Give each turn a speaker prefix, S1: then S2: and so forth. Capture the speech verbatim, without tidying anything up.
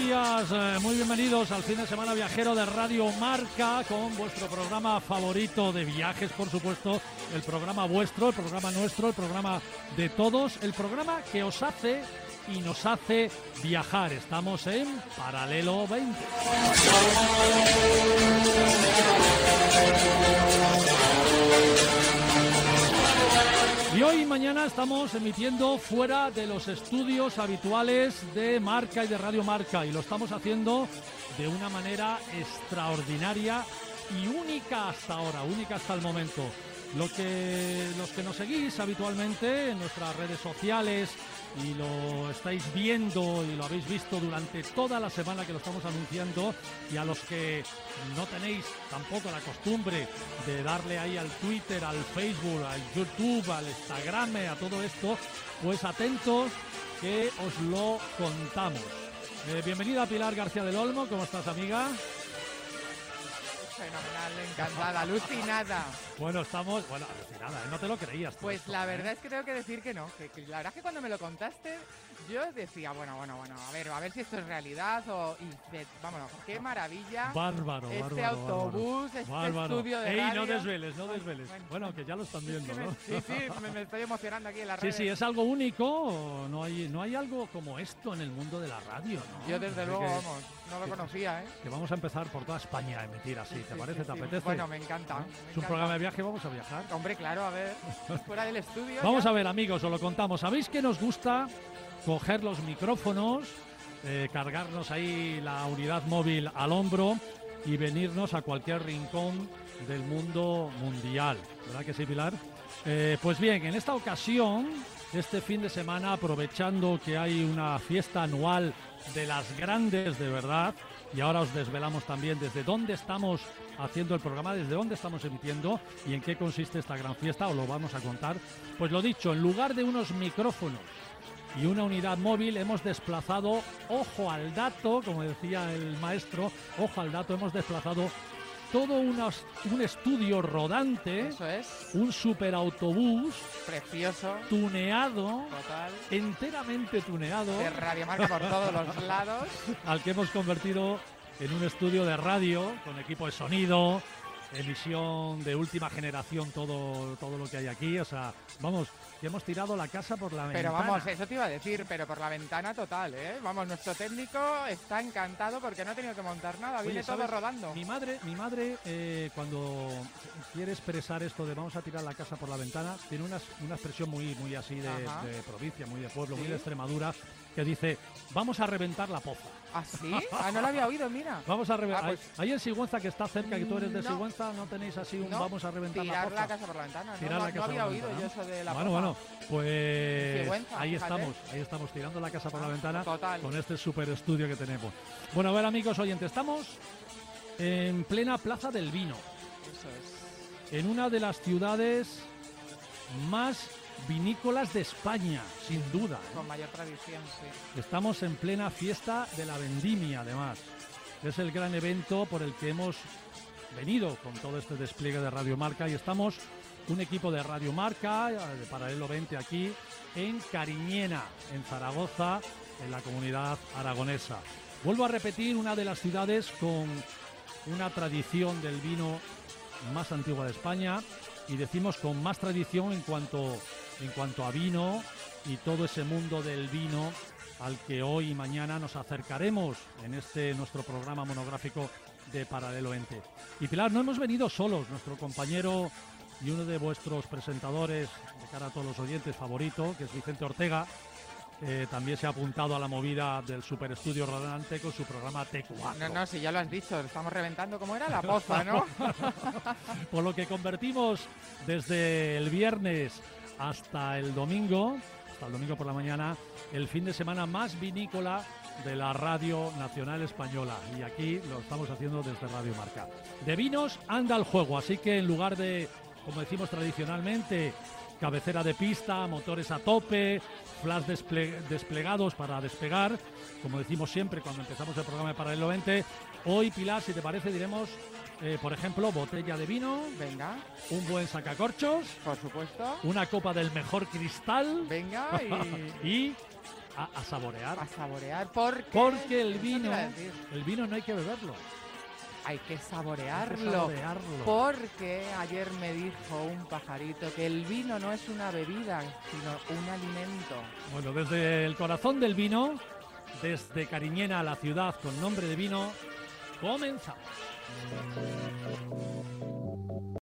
S1: días, eh, muy bienvenidos al fin de semana viajero de Radio Marca con vuestro programa favorito de viajes, por supuesto, el programa vuestro, el programa nuestro, el programa de todos, el programa que os hace y nos hace viajar. Estamos en Paralelo veinte. Y hoy y mañana estamos emitiendo fuera de los estudios habituales de Marca y de Radio Marca, y lo estamos haciendo de una manera extraordinaria y única hasta ahora, única hasta el momento. Lo que, los que nos seguís habitualmente en nuestras redes sociales y lo estáis viendo y lo habéis visto durante toda la semana que lo estamos anunciando, y a los que no tenéis tampoco la costumbre de darle ahí al Twitter, al Facebook, al YouTube, al Instagram, a todo esto, pues atentos que os lo contamos. Eh, bienvenida Pilar García del Olmo, ¿cómo estás, amiga?
S2: Fenomenal, encantada, alucinada.
S1: Bueno, estamos... Bueno, alucinada, ¿eh? No te lo creías.
S2: Pues
S1: esto,
S2: la
S1: ¿eh?
S2: verdad es que tengo que decir que no. Que, que la verdad es que cuando me lo contaste, yo decía, bueno, bueno, bueno, a ver, a ver si esto es realidad o... Y, de, vámonos, qué maravilla.
S1: Bárbaro,
S2: este
S1: bárbaro,
S2: autobús,
S1: bárbaro.
S2: este
S1: Bárbaro.
S2: estudio de
S1: Ey,
S2: radio.
S1: no desveles, no desveles.
S2: Bueno,
S1: Bueno, que ya lo están viendo,
S2: me,
S1: ¿no?
S2: Sí, sí, me, me estoy emocionando aquí en la
S1: Sí,
S2: redes.
S1: sí, es algo único. No hay, no hay algo como esto en el mundo de la radio, ¿no?
S2: Yo desde
S1: Así
S2: luego,
S1: que,
S2: vamos, no lo
S1: que,
S2: conocía, ¿eh?
S1: Que vamos a empezar por toda España a emitir así.
S2: Sí,
S1: ¿Te
S2: sí,
S1: parece?
S2: sí,
S1: ¿Te
S2: sí.
S1: apetece?
S2: Bueno, me encanta.
S1: ¿Eh?
S2: Me
S1: Es un
S2: encanta.
S1: programa de viaje, vamos a viajar.
S2: Hombre, claro, a ver, fuera del estudio.
S1: Vamos
S2: ya.
S1: a ver, amigos, os lo contamos. ¿Sabéis que nos gusta coger los micrófonos, eh, cargarnos ahí la unidad móvil al hombro y venirnos a cualquier rincón del mundo mundial? ¿Verdad que sí, Pilar? Eh, pues bien, en esta ocasión, este fin de semana, aprovechando que hay una fiesta anual de las grandes de verdad, y ahora os desvelamos también desde dónde estamos haciendo el programa, desde dónde estamos emitiendo y en qué consiste esta gran fiesta, os lo vamos a contar. Pues lo dicho, en lugar de unos micrófonos y una unidad móvil, hemos desplazado, ojo al dato, como decía el maestro, ojo al dato, hemos desplazado todo unos, un estudio rodante,
S2: Eso es,
S1: un superautobús
S2: precioso,
S1: tuneado,
S2: total,
S1: enteramente tuneado,
S2: de Radio Marca por todos los lados.
S1: al que hemos convertido en un estudio de radio con equipo de sonido, emisión de última generación, todo, todo lo que hay aquí. O sea, vamos, que hemos tirado la casa por la
S2: Pero
S1: ventana.
S2: vamos, eso te iba a decir, pero por la ventana total, ¿eh? Vamos, nuestro técnico está encantado porque no ha tenido que montar nada, viene
S1: Oye,
S2: todo
S1: ¿sabes?
S2: rodando.
S1: Mi madre, mi madre eh, cuando quiere expresar esto de vamos a tirar la casa por la ventana, tiene una, una expresión muy, muy así de, de provincia, muy de pueblo,
S2: ¿Sí?
S1: muy de Extremadura, que dice, vamos a reventar la poza.
S2: ¿Ah, sí? Ah, no lo había oído, mira.
S1: Vamos a reventar.
S2: Ah, pues-
S1: Ahí en Sigüenza, que está cerca, que tú eres de
S2: No.
S1: Sigüenza, ¿no tenéis así un
S2: No,
S1: vamos a reventar la
S2: tirar
S1: poza?
S2: la casa por la ventana, ¿no?
S1: Tirar
S2: No,
S1: la
S2: no
S1: casa
S2: había
S1: por la
S2: oído
S1: ventana,
S2: yo
S1: ¿no?
S2: eso de la
S1: Bueno,
S2: poza.
S1: bueno, pues
S2: Sigüenza,
S1: ahí
S2: fíjate.
S1: estamos, ahí estamos, tirando la casa por la
S2: Ah,
S1: ventana
S2: total.
S1: con este super estudio que tenemos. Bueno, a ver, amigos oyentes, estamos en plena Plaza del Vino,
S2: Eso es.
S1: en una de las ciudades más vinícolas de España, sin duda, ¿eh?
S2: Con mayor tradición, sí.
S1: Estamos en plena fiesta de la vendimia, además. Es el gran evento por el que hemos venido con todo este despliegue de Radio Marca, y estamos un equipo de Radio Marca, de Paralelo veinte aquí, en Cariñena, en Zaragoza, en la comunidad aragonesa. Vuelvo a repetir, una de las ciudades con una tradición del vino más antigua de España, y decimos con más tradición en cuanto, en cuanto a vino y todo ese mundo del vino al que hoy y mañana nos acercaremos en este nuestro programa monográfico de Paralelo veinte. Y Pilar, no hemos venido solos, nuestro compañero y uno de vuestros presentadores de cara a todos los oyentes favorito, que es Vicente Ortega, eh, también se ha apuntado a la movida del Super Estudio Rodante con su programa T cuatro.
S2: No, no, si ya lo has dicho, estamos reventando como era la poza, ¿no?
S1: Por lo que convertimos desde el viernes hasta el domingo, hasta el domingo por la mañana, el fin de semana más vinícola de la Radio Nacional Española. Y aquí lo estamos haciendo desde Radio Marca. De vinos anda el juego, así que en lugar de, como decimos tradicionalmente, cabecera de pista, motores a tope, flash desple- desplegados para despegar, como decimos siempre cuando empezamos el programa de Paralelo veinte, hoy, Pilar, si te parece, diremos, eh, por ejemplo, botella de vino,
S2: Venga,
S1: un buen sacacorchos,
S2: por supuesto.
S1: una copa del mejor cristal
S2: Venga y...
S1: y a, a saborear.
S2: A saborear, porque...
S1: Porque el
S2: eso te
S1: vino,
S2: iba a decir,
S1: el vino no hay que beberlo.
S2: hay que
S1: Hay que
S2: saborearlo.
S1: saborearlo.
S2: Porque ayer me dijo un pajarito que el vino no es una bebida, sino un alimento.
S1: Bueno, desde el corazón del vino, desde Cariñena, la ciudad con nombre de vino, comenzamos.